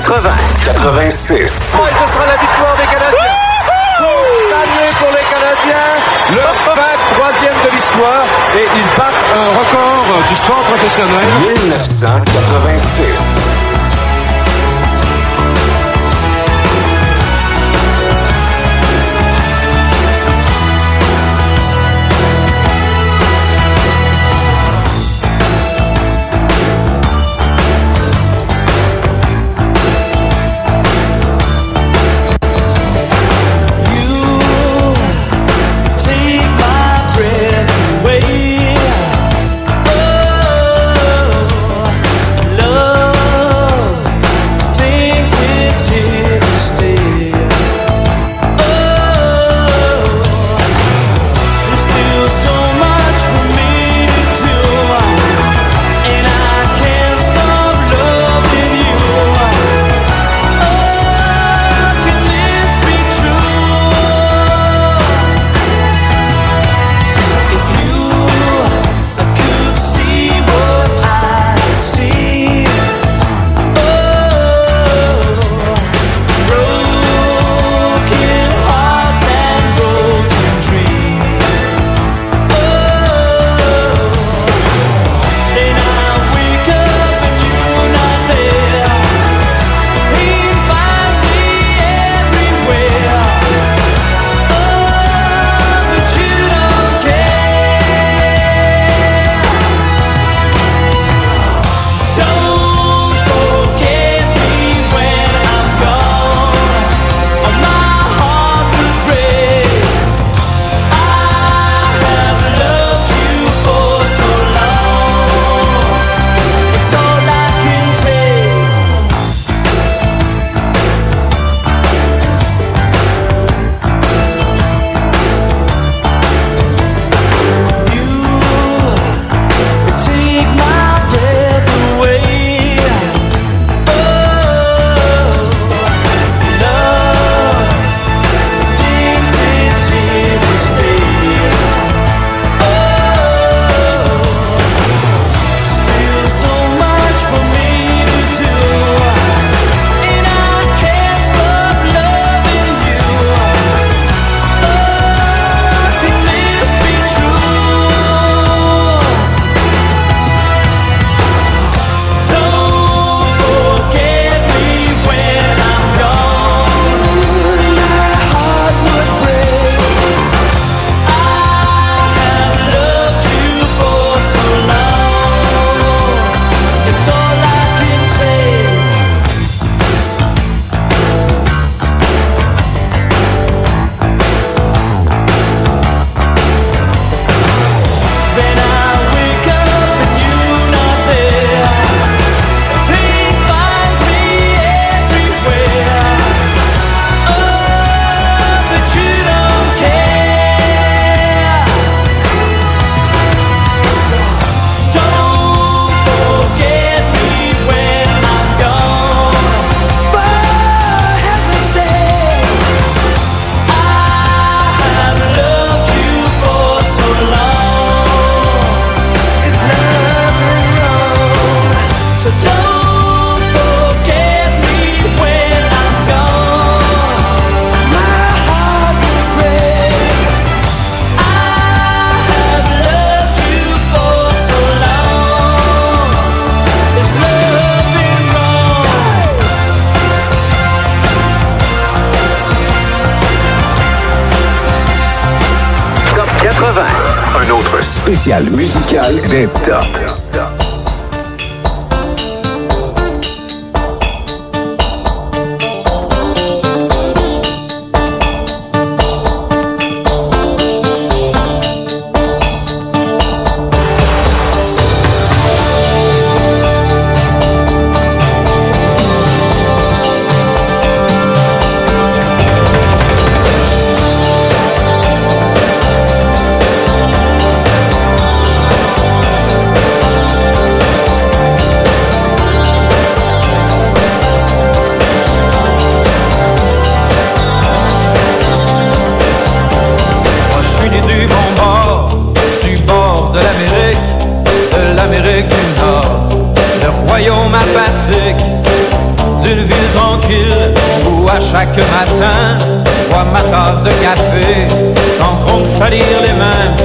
80, 86. Et ce sera la victoire des Canadiens. Stanley pour les Canadiens, le 23e de l'histoire. Et ils battent un record du sport professionnel. 1986. Un autre spécial musical des tops. royaume apathique d'une ville tranquille où à chaque matin bois ma tasse de café sans trop me salir les mains,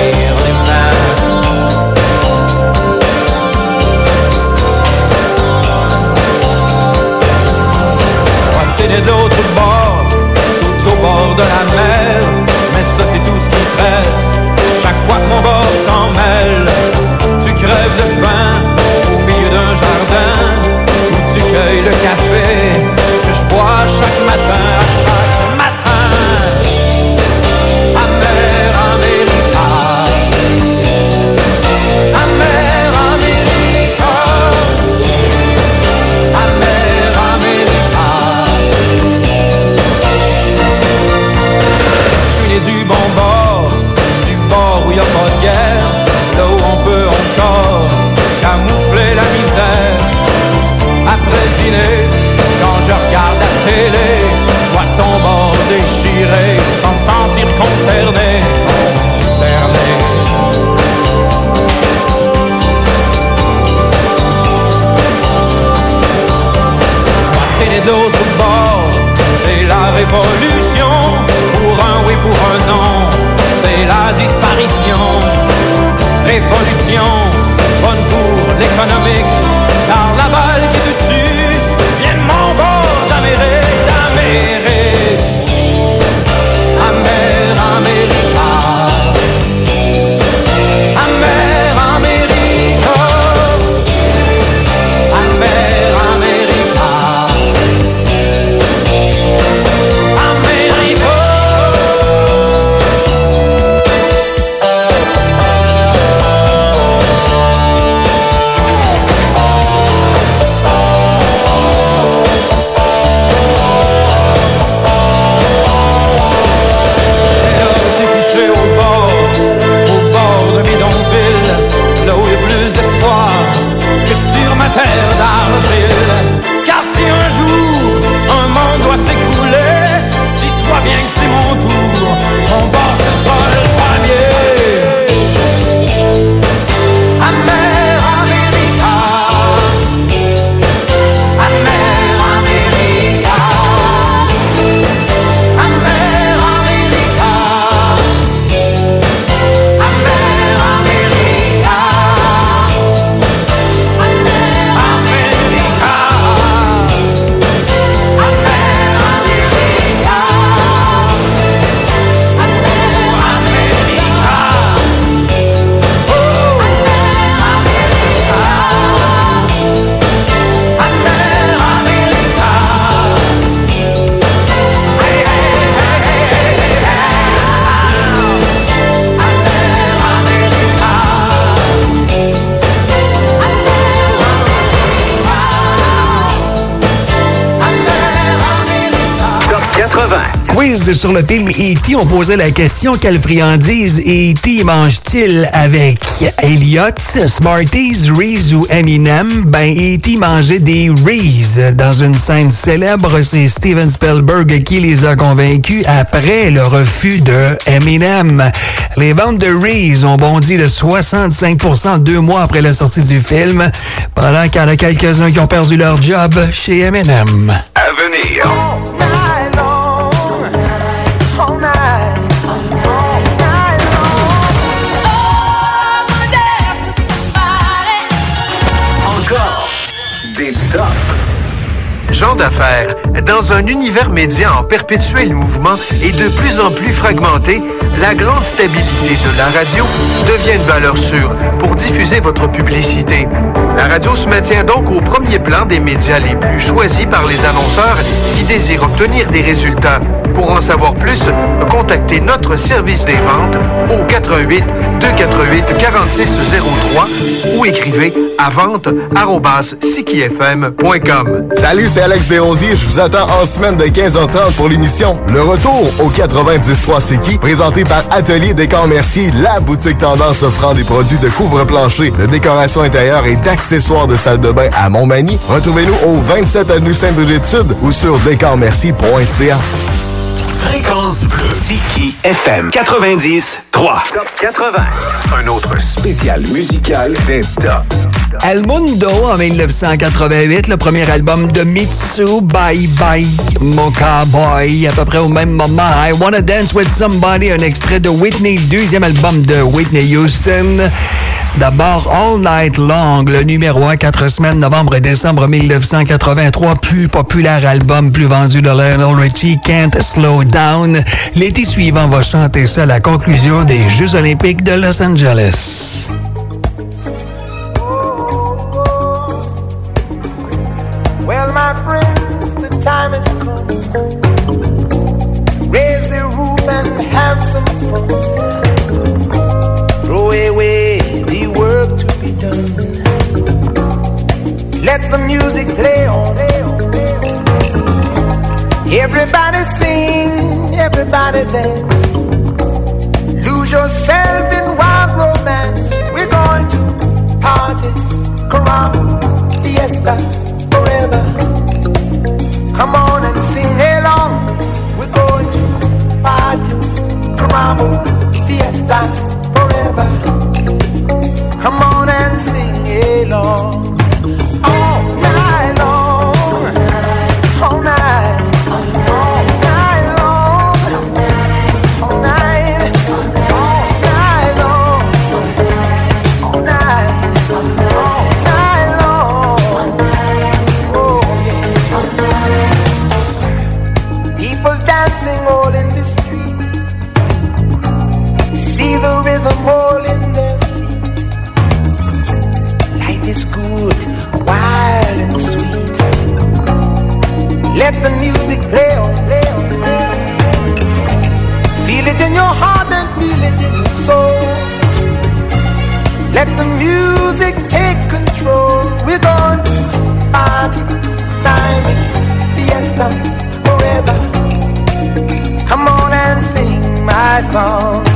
Et de l'autre bord, tout au bord de la mer. Mais ça c'est tout ce qui te reste. Chaque fois que mon bord s'en mêle, tu crèves de faim au milieu d'un jardin où tu cueilles le café que je bois chaque matin, à chaque matin. Amer America, Amer America, Amer America. Du bon bord, du bord où y a pas de guerre, là où on peut encore camoufler la misère. Après le dîner, quand je regarde la télé, je vois ton bord déchiré, sans me sentir concerné, concerné. La télé de l'autre bord, c'est la révolution. Pour un oui, pour un non, c'est la disparition. Révolution, bonne pour l'économique, car la balle qui te tue vient de mon bord d'Amérique, d'Amérique. Amer America, Amer America, Amer America. Terre d'argile. Car si un jour un monde doit s'écrouler, dis-toi bien que c'est mon tour, mon bord ce sera le premier. Amer America, Amer America, Amer America, Amer America. Quiz sur le film E.T. On posait la question, quelle friandise E.T. mange-t-il avec Elliot, Smarties, Reese ou Eminem? Ben, E.T. mangeait des Reese. Dans une scène célèbre, c'est Steven Spielberg qui les a convaincus après le refus de Eminem. Les ventes de Reese ont bondi de 65% 2 mois après la sortie du film, pendant qu'il y en a quelques-uns qui ont perdu leur job chez Eminem. À venir. Gens d'affaires, dans un univers média en perpétuel mouvement et de plus en plus fragmenté, la grande stabilité de la radio devient une valeur sûre pour diffuser votre publicité. La radio se maintient donc au premier plan des médias les plus choisis par les annonceurs qui désirent obtenir des résultats. Pour en savoir plus, contactez notre service des ventes au 88 248 4603 ou écrivez à vente@sikifm.com. Salut, c'est Alex Desrosiers. Je vous attends en semaine de 15h30 pour l'émission Le Retour au 93 Siki, présenté par Atelier Décor Mercier, la boutique tendance offrant des produits de couvre-plancher, de décoration intérieure et d'accessoires de salle de bain à Montmagny. Retrouvez-nous au 27 avenue Sainte-Brigide-Sud ou sur décormercier.ca. Fréquence Bleue. Ziki FM 90.3. Top 80. Un autre spécial musical des tops. El Mundo en 1988, le premier album de Mitsu, Bye Bye Mocha Boy. À peu près au même moment, I Wanna Dance With Somebody, un extrait de Whitney, deuxième album de Whitney Houston. D'abord, All Night Long, le numéro 1, 4 semaines, novembre et décembre 1983, plus populaire album, plus vendu de Lionel Richie, Can't Slow Down. L'été suivant, on va chanter ça à la conclusion des Jeux olympiques de Los Angeles. Well, my friends, the time has come. Raise the roof and have some fun. Throw away the work to be done. Let the music play on. Everybody sing, everybody dance. Lose yourself in wild romance. We're going to party, caramba, fiesta. Forever. Come on and sing along. We're going to party, caramba, fiesta, forever. Come on and sing along. All night long, all night, all night long, all night, all night long, all night, all night long. People dancing all in the street. See the rhythm all in their feet. Life is good, wild and sweet. Let the music play on, play on, play on. Feel it in your heart and feel it in your soul. Let the music take control. We're going to party, climbing, fiesta, forever. Come on and sing my song.